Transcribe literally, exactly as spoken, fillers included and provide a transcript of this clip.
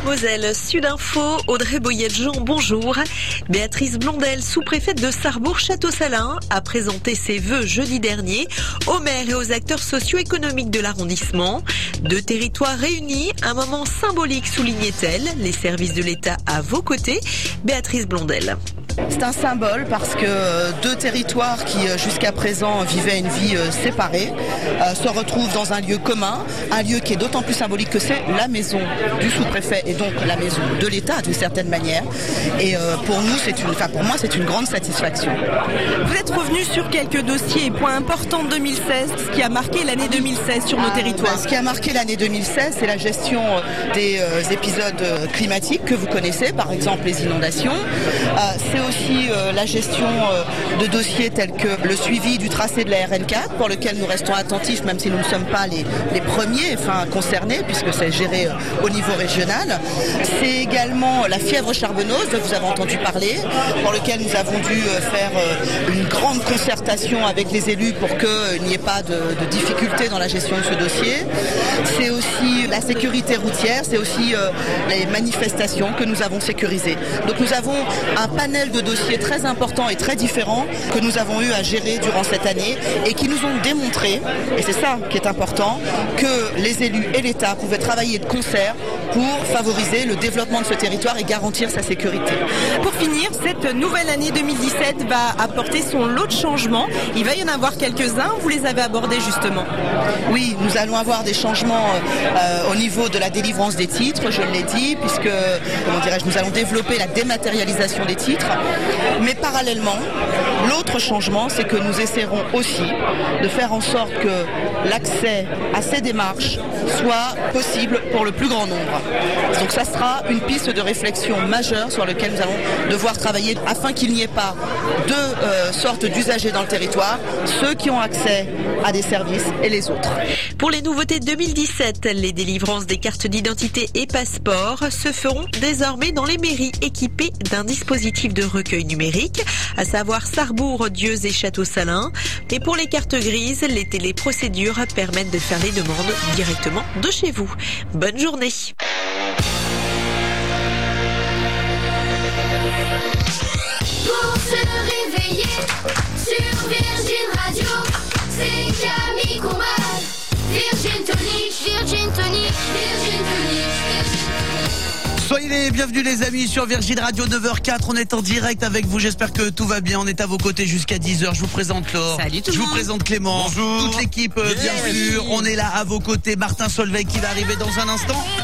Moselle, Sud Info, Audrey Boyet-Jean, bonjour. Béatrice Blondel, sous-préfète de Sarrebourg-Château-Salins, a présenté ses vœux jeudi dernier aux maires et aux acteurs socio-économiques de l'arrondissement. Deux territoires réunis, un moment symbolique, soulignait-elle. Les services de l'État à vos côtés. Béatrice Blondel. C'est un symbole parce que deux territoires qui jusqu'à présent vivaient une vie séparée euh, se retrouvent dans un lieu commun, un lieu qui est d'autant plus symbolique que c'est la maison du sous-préfet et donc la maison de l'État d'une certaine manière. Et euh, pour nous, c'est une, enfin pour moi, c'est une grande satisfaction. Vous êtes revenu sur quelques dossiers et points importants de deux mille seize, ce qui a marqué l'année deux mille seize sur nos ah, territoires. Ben, ce qui a marqué l'année deux mille seize, c'est la gestion des euh, épisodes climatiques que vous connaissez, par exemple les inondations. Euh, c'est aussi euh, la gestion euh, de dossiers tels que le suivi du tracé de la R N quatre, pour lequel nous restons attentifs, même si nous ne sommes pas les, les premiers enfin, concernés, puisque c'est géré euh, au niveau régional. C'est également la fièvre charbonneuse, dont vous avez entendu parler, pour lequel nous avons dû euh, faire euh, une grande concertation avec les élus pour qu'il euh, n'y ait pas de, de difficultés dans la gestion de ce dossier. C'est aussi la sécurité routière, c'est aussi euh, les manifestations que nous avons sécurisées. Donc nous avons un panel de dossiers très importants et très différents que nous avons eu à gérer durant cette année et qui nous ont démontré, et c'est ça qui est important, que les élus et l'État pouvaient travailler de concert pour favoriser le développement de ce territoire et garantir sa sécurité. Pour finir, cette nouvelle année deux mille dix-sept va apporter son lot de changements. Il va y en avoir quelques-uns, vous les avez abordés justement. Oui, nous allons avoir des changements euh, au niveau de la délivrance des titres, je l'ai dit, puisque, comment dirais-je, nous allons développer la dématérialisation des titres. Mais parallèlement, l'autre changement, c'est que nous essaierons aussi de faire en sorte que l'accès à ces démarches soit possible pour le plus grand nombre. Donc ça sera une piste de réflexion majeure sur laquelle nous allons devoir travailler afin qu'il n'y ait pas deux euh, sortes d'usagers dans le territoire, ceux qui ont accès à des services et les autres. Pour les nouveautés deux mille dix-sept, les délivrances des cartes d'identité et passeports se feront désormais dans les mairies équipées d'un dispositif de recueil numérique, à savoir Sarrebourg, Dieuze et Château-Salins. Et pour les cartes grises, les téléprocédures permettent de faire les demandes directement de chez vous. Bonne journée. Pour se réveiller sur Virgin Radio, c'est Camille Combal. Virgin Tonic, Virgin Tonic, Virgin Tonic. Soyez les bienvenus les amis sur Virgin Radio, neuf heures zéro quatre, on est en direct avec vous, j'espère que tout va bien, on est à vos côtés jusqu'à dix heures, je vous présente Laure. Salut tout le Je vous monde. présente Clément. Bonjour. Toute l'équipe, Yes. bien sûr, on est là à vos côtés, Martin Solveig qui va arriver dans un instant.